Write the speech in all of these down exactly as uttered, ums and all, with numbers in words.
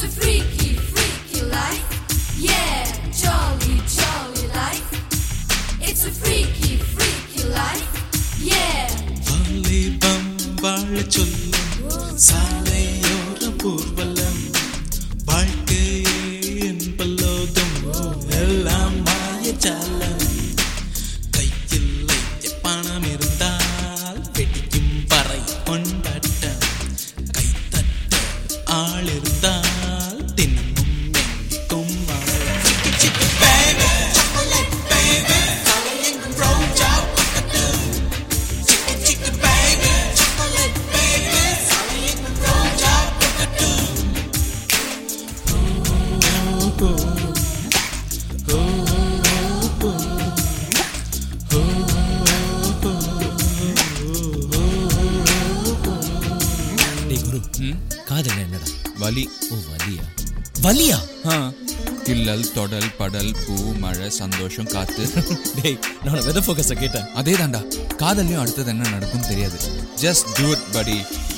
a freaky, freaky life. Yeah, jolly, jolly life. It's a freaky, freaky life. Yeah. வாலிபம் வாழச் சொல்லும் சாலையோர ஊர்வலம். வாழ்க்கையே என்பலோகம் எல்லாம் மாயஜாலம். கையில் பணம் இருந்தால் வெடிக்கும் பறை கொண்டாட்டம். கைத்தட்ட ஆள் இருந்தால் தினமும் எங்கும் மழை. சிக்கி சிக்கி baby, chocolate baby, கலையெங்கும் ரோஜா பக்கட்டும். சிக்கி சிக்கி baby, chocolate baby, கலையெங்கும் ரோஜா பக்கட்டும். ஓ ஓ ஓ டேய் குரு, காதல் என்னடா? வலி. ஓ வலியா? வலியா? ஆ கில்லல் தொடல் படல் பூ மழை சந்தோஷம் காத்து. டேய் நான் வெதர் ஃபோக்கஸை கேட்டேன். அதே தாண்டா, காதல்லையும் அடுத்தது என்ன நடக்கும் தெரியாது. ஜஸ்ட் டூ இட் படி.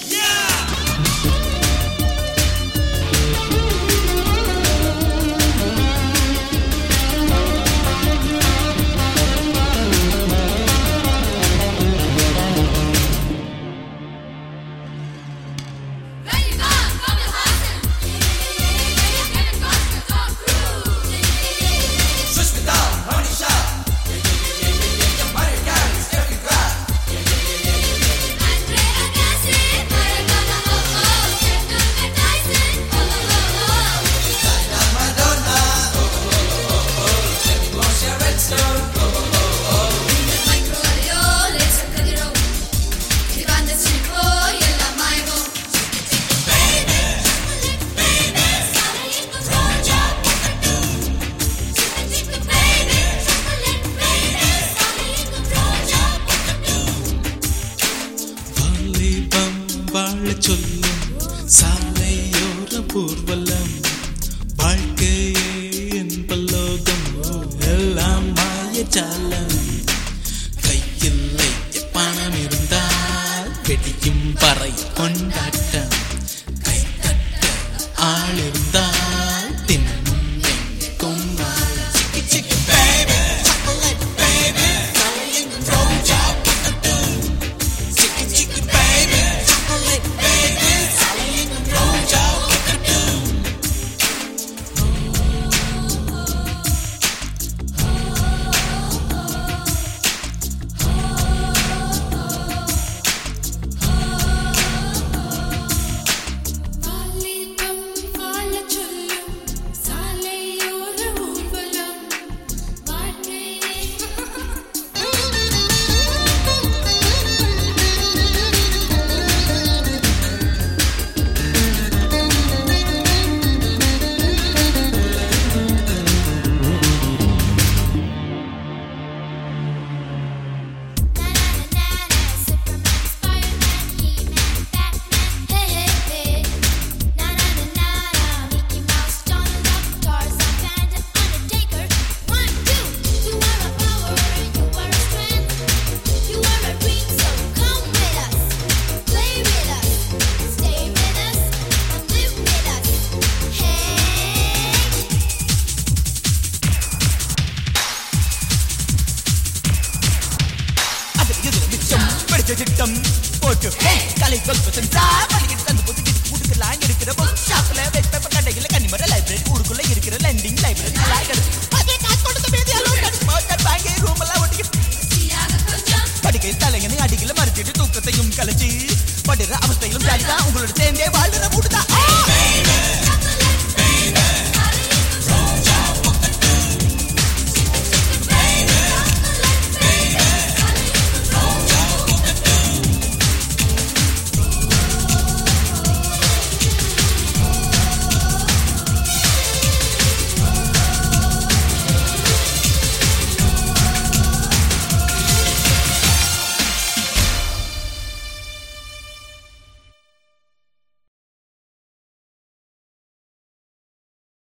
வாலிபம் வாழச் சொல்லும் சாலையோர ஊர்வலம். வாழ்க்கையே என்பலோகம் எல்லாம் மாயஜாலம். கையில் பணம் இருந்தால் வெடிக்கும் பறை கொண்டாட்டம். கைத்தட்ட ஆள் இருந்தால் தினமும் எங்கும் மழை. சிக்கி சிக்கி baby, chocolate baby, கலையெங்கும் ரோஜா பக்கட்டும். சிக்கி சிக்கி baby, chocolate baby, கலையெங்கும் ரோஜா பக்கட்டும். வாலிபம் வாழச் சொல்லும் சாலையோர ஊர்வலம். வாழ்க்கையே திட்டம் போட்டு கலை கொள்வதன் சார்